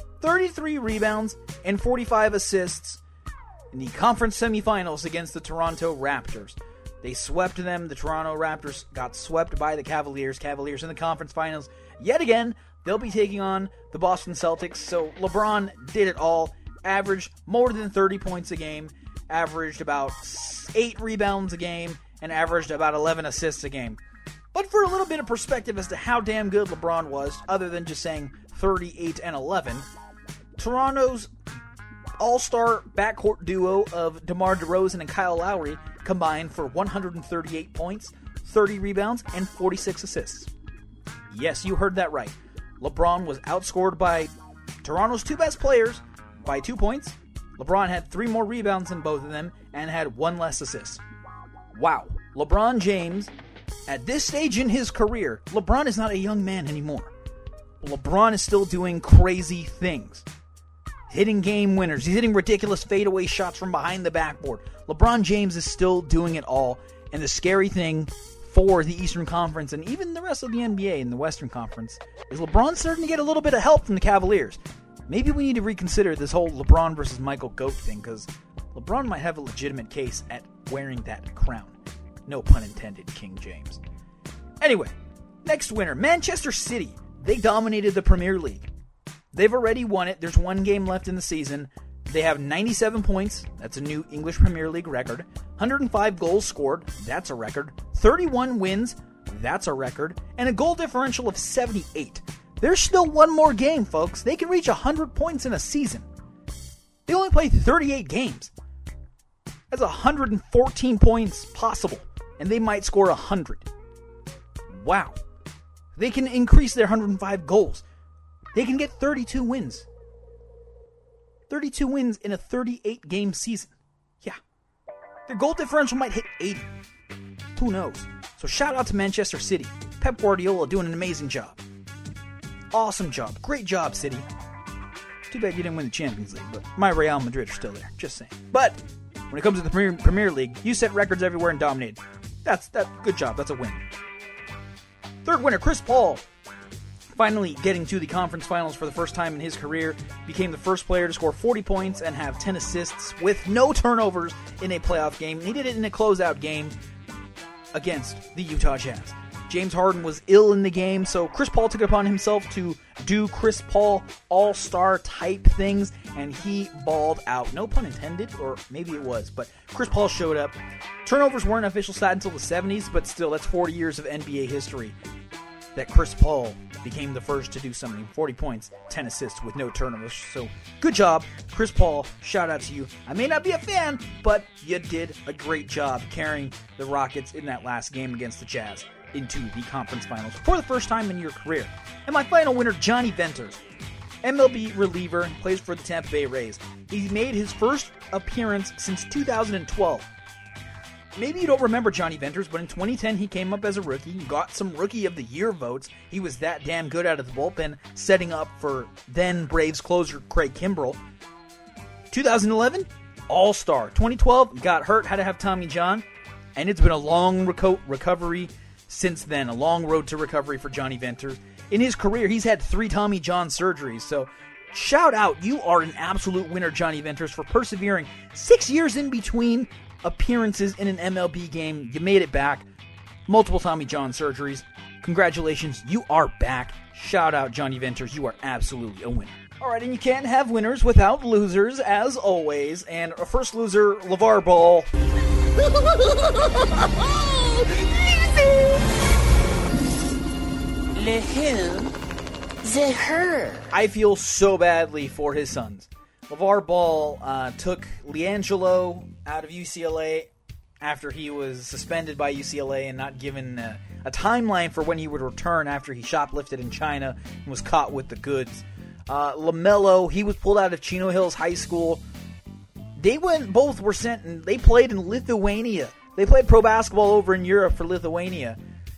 33 rebounds, and 45 assists in the conference semifinals against the Toronto Raptors. They swept them. The Toronto Raptors got swept by the Cavaliers. Cavaliers in the conference finals. Yet again, they'll be taking on the Boston Celtics. So LeBron did it all. Averaged more than 30 points a game. Averaged about 8 rebounds a game. And averaged about 11 assists a game. But for a little bit of perspective as to how damn good LeBron was, other than just saying 38 and 11, Toronto's all-star backcourt duo of DeMar DeRozan and Kyle Lowry combined for 138 points, 30 rebounds, and 46 assists. Yes, you heard that right. LeBron was outscored by Toronto's two best players by 2 points. LeBron had 3 more rebounds than both of them and had 1 less assist. Wow. LeBron James, at this stage in his career, LeBron is not a young man anymore. LeBron is still doing crazy things. Hitting game winners. He's hitting ridiculous fadeaway shots from behind the backboard. LeBron James is still doing it all. And the scary thing for the Eastern Conference and even the rest of the NBA in the Western Conference is LeBron's starting to get a little bit of help from the Cavaliers. Maybe we need to reconsider this whole LeBron versus Michael GOAT thing, because LeBron might have a legitimate case at wearing that crown. No pun intended, King James. Anyway, next winner, Manchester City. They dominated the Premier League. They've already won it. There's 1 game left in the season. They have 97 points. That's a new English Premier League record. 105 goals scored. That's a record. 31 wins. That's a record. And a goal differential of 78. There's still 1 more game, folks. They can reach 100 points in a season. They only play 38 games. That's 114 points possible. And they might score 100. Wow. They can increase their 105 goals. They can get 32 wins. 32 wins in a 38-game season. Yeah. Their goal differential might hit 80. Who knows? So shout out to Manchester City. Pep Guardiola doing an amazing job. Awesome job. Great job, City. Too bad you didn't win the Champions League, but my Real Madrid are still there. Just saying. But when it comes to the Premier League, you set records everywhere and dominated. That's good job. That's a win. Third winner, Chris Paul. Finally getting to the conference finals for the first time in his career, became the first player to score 40 points and have 10 assists with no turnovers in a playoff game. And he did it in a closeout game against the Utah Jazz. James Harden was ill in the game, so Chris Paul took it upon himself to do Chris Paul all-star type things, and he balled out. No pun intended, or maybe it was, but Chris Paul showed up. Turnovers weren't an official stat until the 70s, but still, that's 40 years of NBA history that Chris Paul became the first to do something. 40 points, 10 assists with no turnovers. So, good job, Chris Paul. Shout out to you. I may not be a fan, but you did a great job carrying the Rockets in that last game against the Jazz into the conference finals for the first time in your career. And my final winner, Johnny Venters. MLB reliever, plays for the Tampa Bay Rays. He made his first appearance since 2012. Maybe you don't remember Johnny Venters, but in 2010 he came up as a rookie, got some Rookie of the Year votes. He was that damn good out of the bullpen, setting up for then Braves closer Craig Kimbrell. 2011, All-Star. 2012, got hurt, had to have Tommy John, and it's been a long recovery since then, a long road to recovery for Johnny Venters. In his career, he's had 3 Tommy John surgeries, so shout out, you are an absolute winner, Johnny Venters, for persevering 6 years in between appearances in an MLB game. You made it back. Multiple Tommy John surgeries. Congratulations, you are back. Shout out, Johnny Venters. You are absolutely a winner. All right, and you can't have winners without losers, as always. And our first loser, LeVar Ball. Le who? The her. I feel so badly for his sons. LeVar Ball took LiAngelo out of UCLA after he was suspended by UCLA and not given a timeline for when he would return after he shoplifted in China and was caught with the goods. LaMelo, he was pulled out of Chino Hills High School. Both were sent, and they played in Lithuania. They played pro basketball over in Europe for Lithuania.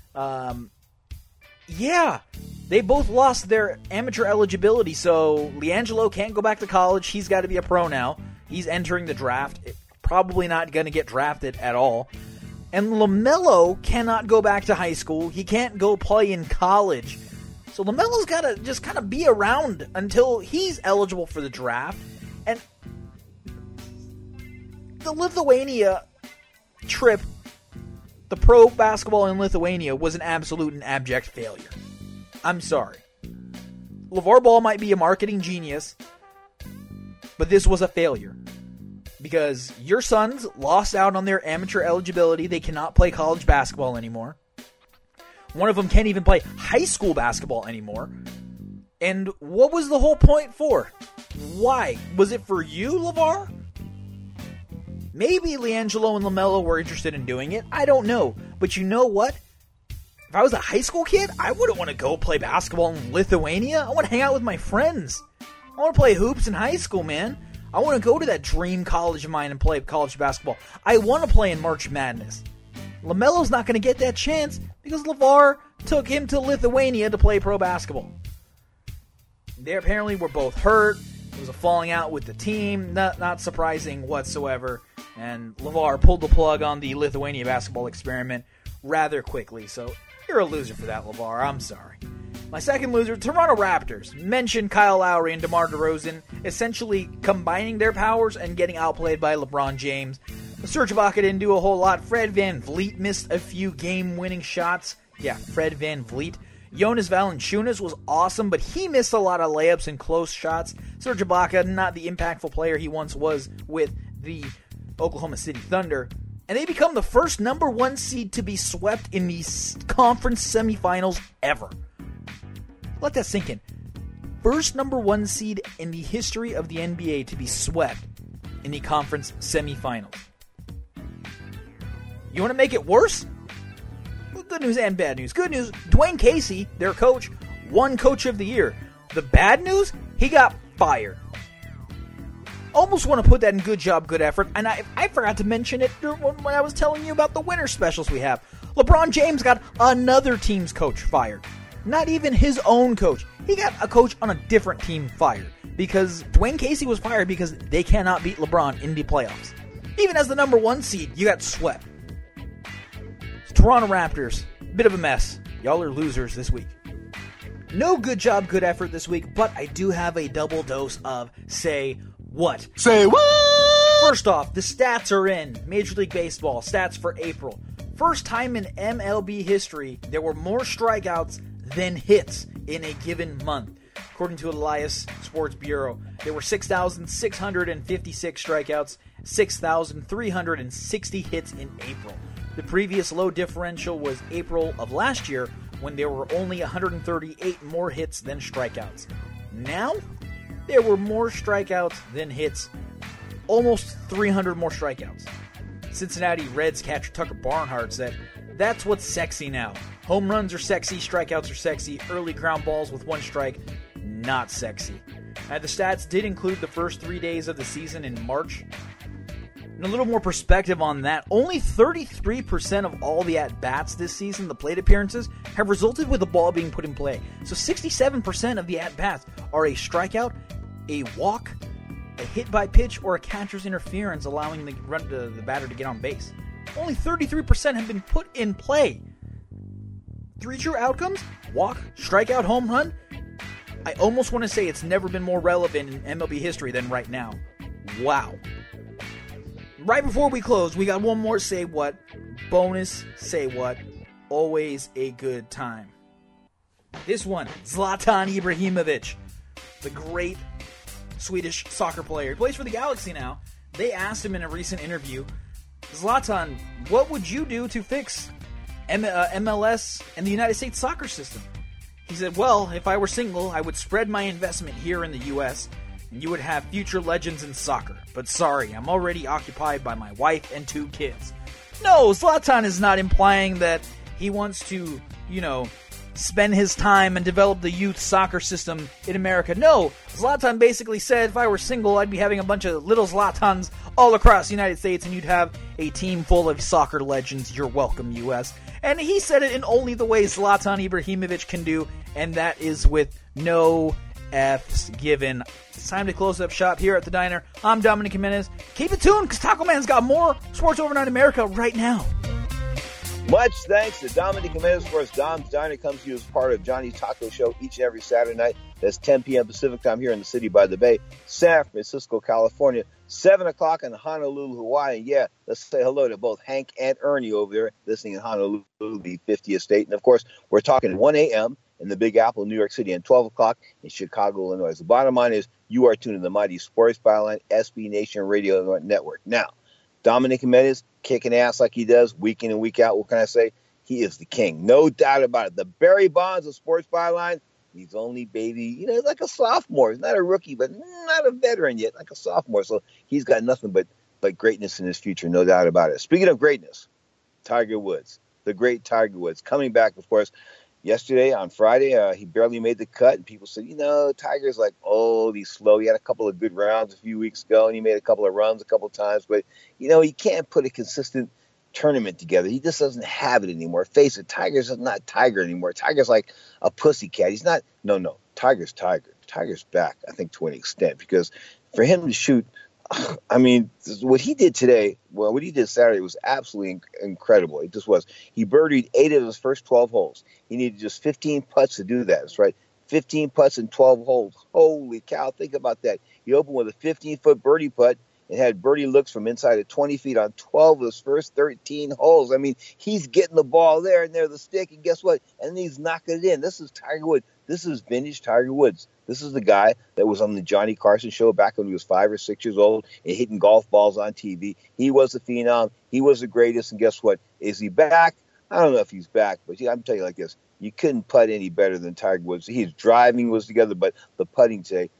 They both lost their amateur eligibility, so LiAngelo can't go back to college. He's got to be a pro now. He's entering the draft. Probably not going to get drafted at all. And LaMelo cannot go back to high school. He can't go play in college. So LaMelo's got to just kind of be around until he's eligible for the draft. And the Lithuania trip, the pro basketball in Lithuania, was an absolute and abject failure. I'm sorry. LeVar Ball might be a marketing genius, but this was a failure. Because your sons lost out on their amateur eligibility. They cannot play college basketball anymore. One of them can't even play high school basketball anymore. And what was the whole point for? Why? Was it for you, LeVar? Maybe LiAngelo and LaMelo were interested in doing it. I don't know. But you know what? If I was a high school kid, I wouldn't want to go play basketball in Lithuania. I want to hang out with my friends. I want to play hoops in high school, man. I want to go to that dream college of mine and play college basketball. I want to play in March Madness. LaMelo's not going to get that chance because LeVar took him to Lithuania to play pro basketball. They apparently were both hurt. It was a falling out with the team. Not surprising whatsoever. And LeVar pulled the plug on the Lithuania basketball experiment rather quickly. So you're a loser for that, LeVar. I'm sorry. My second loser, Toronto Raptors. Mentioned Kyle Lowry and DeMar DeRozan essentially combining their powers and getting outplayed by LeBron James. Serge Ibaka didn't do a whole lot. Fred VanVleet missed a few game-winning shots. Yeah, Fred VanVleet. Jonas Valanciunas was awesome, but he missed a lot of layups and close shots. Serge Ibaka, not the impactful player he once was with the Oklahoma City Thunder. And they become the first number one seed to be swept in the conference semifinals ever. Let that sink in. First number one seed in the history of the NBA to be swept in the conference semifinals. You want to make it worse? Well, good news and bad news. Good news, Dwayne Casey, their coach, won Coach of the Year. The bad news, he got fired. Almost want to put that in good job, good effort. And I forgot to mention it when I was telling you about the winter specials we have. LeBron James got another team's coach fired. Not even his own coach. He got a coach on a different team fired. Because Dwayne Casey was fired because they cannot beat LeBron in the playoffs. Even as the number one seed, you got swept. Toronto Raptors, bit of a mess. Y'all are losers this week. No good job, good effort this week, but I do have a double dose of Say What. Say what? First off, the stats are in. Major League Baseball, stats for April. First time in MLB history, there were more strikeouts than hits in a given month. According to Elias Sports Bureau, there were 6,656 strikeouts, 6,360 hits in April. The previous low differential was April of last year, when there were only 138 more hits than strikeouts. Now, there were more strikeouts than hits, almost 300 more strikeouts. Cincinnati Reds catcher Tucker Barnhart said, "That's what's sexy now. Home runs are sexy, strikeouts are sexy, early ground balls with one strike, not sexy." The stats did include the first 3 days of the season in March. And a little more perspective on that, only 33% of all the at-bats this season, the plate appearances, have resulted with the ball being put in play. So 67% of the at-bats are a strikeout, a walk, a hit by pitch, or a catcher's interference allowing the batter to get on base. Only 33% have been put in play. 3 true outcomes: walk, strikeout, home run. I almost want to say it's never been more relevant in MLB history than right now. Wow. Right before we close, we got one more Say What. Bonus Say What. Always a good time. This one, Zlatan Ibrahimovic, the great Swedish soccer player. He plays for the Galaxy now. They asked him in a recent interview, Zlatan, what would you do to fix MLS and the United States soccer system? He said, well, if I were single, I would spread my investment here in the U.S., and you would have future legends in soccer. But sorry, I'm already occupied by my wife and 2 kids. No, Zlatan is not implying that he wants to, spend his time and develop the youth soccer system in America. No, Zlatan basically said if I were single, I'd be having a bunch of little Zlatans all across the United States, and you'd have a team full of soccer legends. You're welcome, U.S. And he said it in only the way Zlatan Ibrahimovic can do, and that is with no F's given. It's time to close up shop here at the Diner. I'm Dominic Jimenez. Keep it tuned, because Taco Man's got more Sports Overnight America right now. Much thanks to Dominic Jimenez. Of course, Dom's Diner comes to you as part of Johnny's Taco Show each and every Saturday night. That's 10 p.m. Pacific time here in the city by the Bay, San Francisco, California. 7 o'clock in Honolulu, Hawaii. And yeah, let's say hello to both Hank and Ernie over there listening in Honolulu, the 50th state. And, of course, we're talking 1 a.m. in the Big Apple, New York City, and 12 o'clock in Chicago, Illinois. The bottom line is you are tuned to the mighty Sports Byline SB Nation Radio Network. Now, Dominic Jimenez kicking ass like he does week in and week out. What can I say? He is the king. No doubt about it. The Barry Bonds of Sports Byline, he's only baby, like a sophomore. He's not a rookie, but not a veteran yet, like a sophomore. So he's got nothing but greatness in his future, no doubt about it. Speaking of greatness, Tiger Woods, the great Tiger Woods, coming back, of course. Yesterday, on Friday, he barely made the cut, and people said, Tiger's like old, he's slow. He had a couple of good rounds a few weeks ago, and he made a couple of runs a couple of times, but, he can't put a consistent tournament together. He just doesn't have it anymore. Face it, Tiger's not Tiger anymore. Tiger's like a pussycat. He's not, no, Tiger's Tiger. Tiger's back, I think, to an extent, because for him to shoot, what he did today, what he did Saturday was absolutely incredible. It just was. He birdied 8 of his first 12 holes. He needed just 15 putts to do that. That's right. 15 putts in 12 holes. Holy cow, think about that. He opened with a 15-foot birdie putt and had birdie looks from inside of 20 feet on 12 of his first 13 holes. He's getting the ball there and the stick, and guess what? And he's knocking it in. This is Tiger Woods. This is vintage Tiger Woods. This is the guy that was on the Johnny Carson show back when he was 5 or 6 years old and hitting golf balls on TV. He was the phenom. He was the greatest. And guess what? Is he back? I don't know if he's back, but I'm telling you like this. You couldn't putt any better than Tiger Woods. His driving was together, but the putting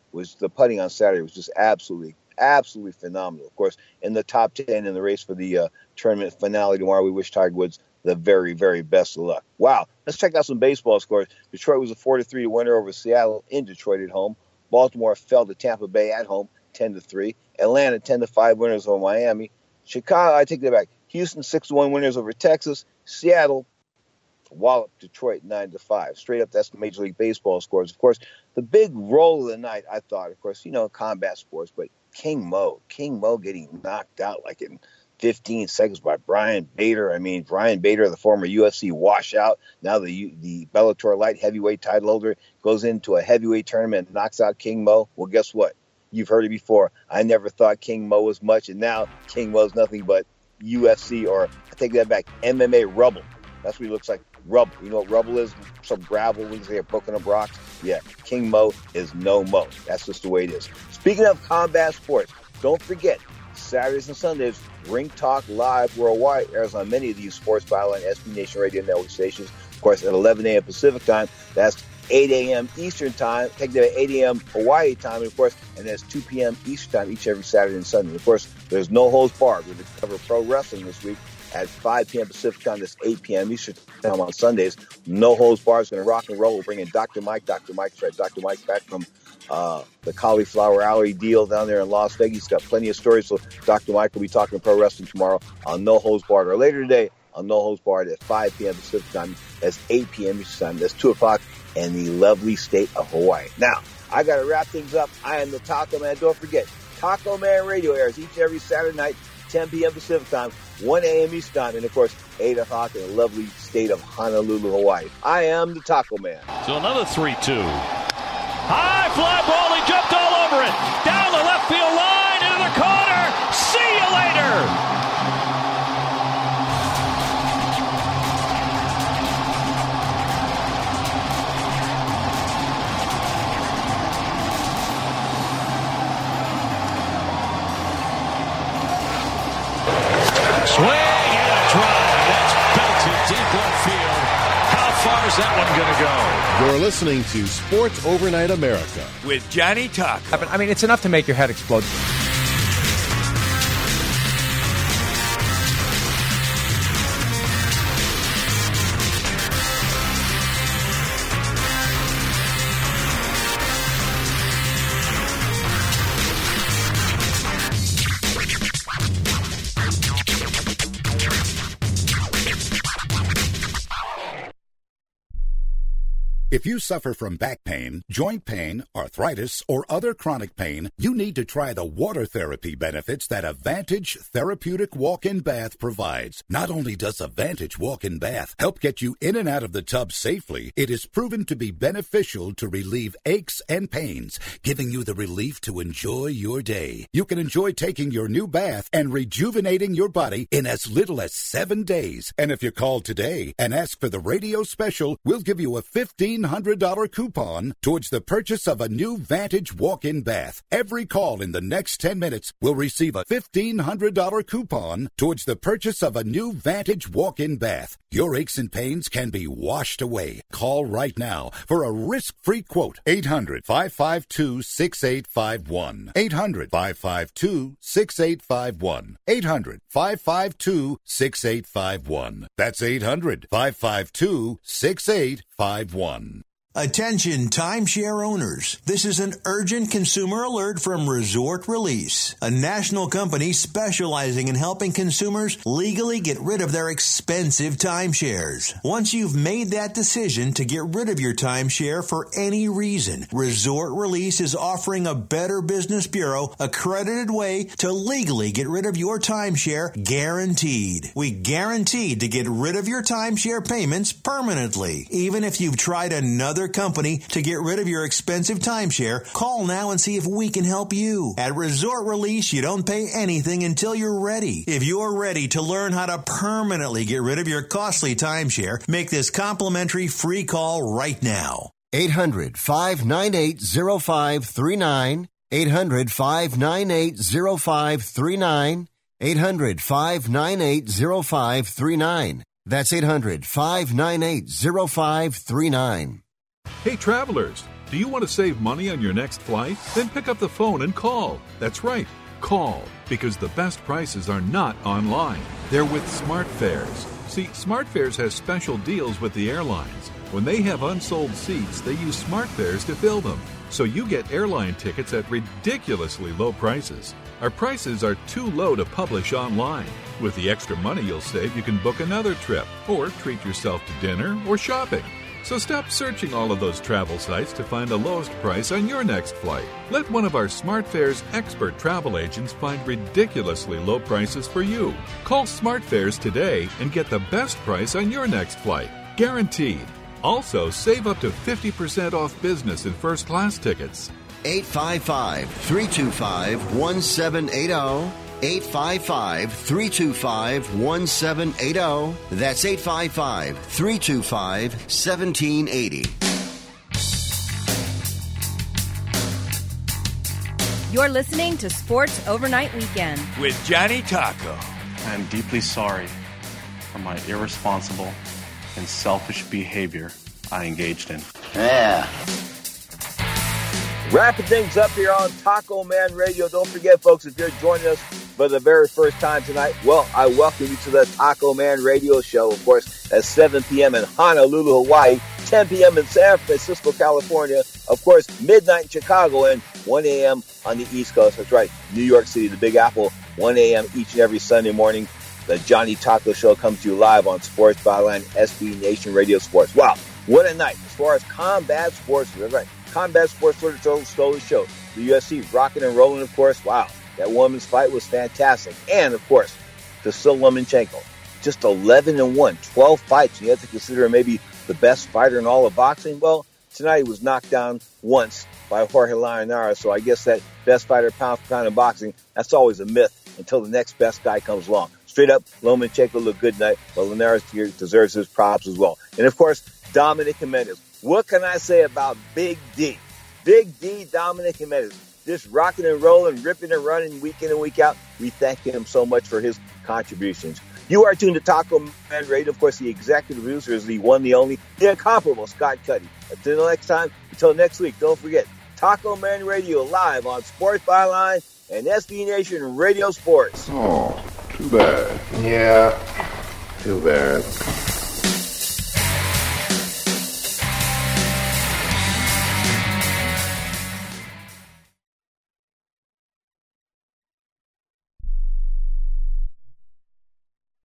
on Saturday was just absolutely phenomenal. Of course, in the top 10 in the race for the tournament finale tomorrow, we wish Tiger Woods the very, very best of luck. Wow. Let's check out some baseball scores. Detroit was a 4-3 winner over Seattle in Detroit at home. Baltimore fell to Tampa Bay at home 10-3. Atlanta 10-5 winners over Miami. Chicago, I take that back. Houston 6-1 winners over Texas. Seattle walloped Detroit 9-5. Straight up, that's the Major League Baseball scores. Of course, the big roll of the night, I thought, of course, combat sports, but King Mo getting knocked out like in 15 seconds by Brian Bader. Brian Bader, the former UFC washout, now the Bellator light heavyweight title holder, goes into a heavyweight tournament and knocks out King Mo. Well, guess what? You've heard it before. I never thought King Mo was much, and now King Mo's nothing but UFC, or I take that back, MMA rubble. That's what he looks like, rubble. You know what rubble is? Some gravel when they are poking up rocks. Yeah, King Mo is no Mo. That's just the way it is. Speaking of combat sports, don't forget, Saturdays and Sundays, Ring Talk Live Worldwide airs on many of these Sports Byline SB Nation Radio Network stations. Of course, at 11 a.m. Pacific time, that's 8 a.m. Eastern time, take that at 8 a.m. Hawaii time, and of course, and that's 2 p.m. Eastern time each every Saturday and Sunday. Of course, there's no holds barred. We're going to cover pro wrestling this week at 5 p.m. Pacific time. That's 8 p.m. Eastern time on Sundays. No holds barred. It's going to rock and roll. We'll bring in Dr. Mike. Dr. Mike's right. Dr. Mike's back from the cauliflower alley deal down there in Las Vegas. He's got plenty of stories. So Dr. Mike will be talking pro wrestling tomorrow on No Holds Barred, or later today on No Holds Barred at 5 p.m. Pacific time. That's 8 p.m. Eastern time. That's 2 o'clock in the lovely state of Hawaii. Now, I got to wrap things up. I am the Taco Man. Don't forget, Taco Man Radio airs each and every Saturday night, 10 p.m. Pacific time, 1 a.m. Eastern time, and of course, 8 o'clock in the lovely state of Honolulu, Hawaii. I am the Taco Man. So another 3-2. High fly ball, he jumped all over it. Down the left field line, into the corner. See you later. Where's that one going to go? You're listening to Sports Overnight America with Johnny Taco. I mean, it's enough to make your head explode. If you suffer from back pain, joint pain, arthritis, or other chronic pain, you need to try the water therapy benefits that Advantage Therapeutic Walk-In Bath provides. Not only does Advantage Walk-In Bath help get you in and out of the tub safely, it is proven to be beneficial to relieve aches and pains, giving you the relief to enjoy your day. You can enjoy taking your new bath and rejuvenating your body in as little as 7 days. And if you call today and ask for the radio special, we'll give you a $1,500 coupon towards the purchase of a new Vantage walk-in bath. Every call in the next 10 minutes will receive a $1,500 coupon towards the purchase of a new Vantage walk-in bath. Your aches and pains can be washed away. Call right now for a risk-free quote. 800-552-6851. 800-552-6851. 800-552-6851. That's 800-552-6851. Attention timeshare owners. This is an urgent consumer alert from Resort Release, a national company specializing in helping consumers legally get rid of their expensive timeshares. Once you've made that decision to get rid of your timeshare for any reason, Resort Release is offering a Better Business Bureau accredited way to legally get rid of your timeshare, guaranteed. We guaranteed to get rid of your timeshare payments permanently. Even if you've tried another company to get rid of your expensive timeshare, call now and see if we can help you. At Resort Release, you don't pay anything until you're ready. If you're ready to learn how to permanently get rid of your costly timeshare, make this complimentary free call right now. 800-598-0539. 800-598-0539. 800-598-0539. That's 800-598-0539. Hey travelers, do you want to save money on your next flight? Then pick up the phone and call. That's right, call, because the best prices are not online. They're with SmartFares. See, SmartFares has special deals with the airlines. When they have unsold seats, they use SmartFares to fill them. So you get airline tickets at ridiculously low prices. Our prices are too low to publish online. With the extra money you'll save, you can book another trip or treat yourself to dinner or shopping. So stop searching all of those travel sites to find the lowest price on your next flight. Let one of our SmartFares expert travel agents find ridiculously low prices for you. Call SmartFares today and get the best price on your next flight. Guaranteed. Also, save up to 50% off business and first class tickets. 855-325-1780. 855-325-1780. That's 855-325-1780. You're listening to Sports Overnight Weekend with Johnny Taco. I am deeply sorry for my irresponsible and selfish behavior I engaged in. Yeah. Wrapping things up here on Taco Man Radio. Don't forget, folks, if you're joining us for the very first time tonight, well, I welcome you to the Taco Man Radio Show, of course, at 7 p.m. in Honolulu, Hawaii, 10 p.m. in San Francisco, California, of course, midnight in Chicago, and 1 a.m. on the East Coast. That's right, New York City, the Big Apple, 1 a.m. each and every Sunday morning. The Johnny Taco Show comes to you live on Sports Byline, SB Nation Radio Sports. Wow, what a night. As far as combat sports, that's right, Combat Sports Story Show. The UFC rocking and rolling, of course. Wow, that women's fight was fantastic. And, of course, Vasiliy Lomachenko, just 11-1, 12 fights. You have to consider him maybe the best fighter in all of boxing. Well, tonight he was knocked down once by Jorge Linares, so I guess that best fighter pound for pound in boxing, that's always a myth until the next best guy comes along. Straight up, Lomachenko looked good tonight, but Linares deserves his props as well. And, of course, Dominic Jimenez. What can I say about Big D? Big D, Dominic Jimenez, just rocking and rolling, ripping and running week in and week out. We thank him so much for his contributions. You are tuned to Taco Man Radio. Of course, the executive producer is the one, the only, the incomparable Scott Cuddy. Until next time, until next week, don't forget, Taco Man Radio live on Sports Byline and SB Nation Radio Sports. Oh, too bad. Yeah, too bad.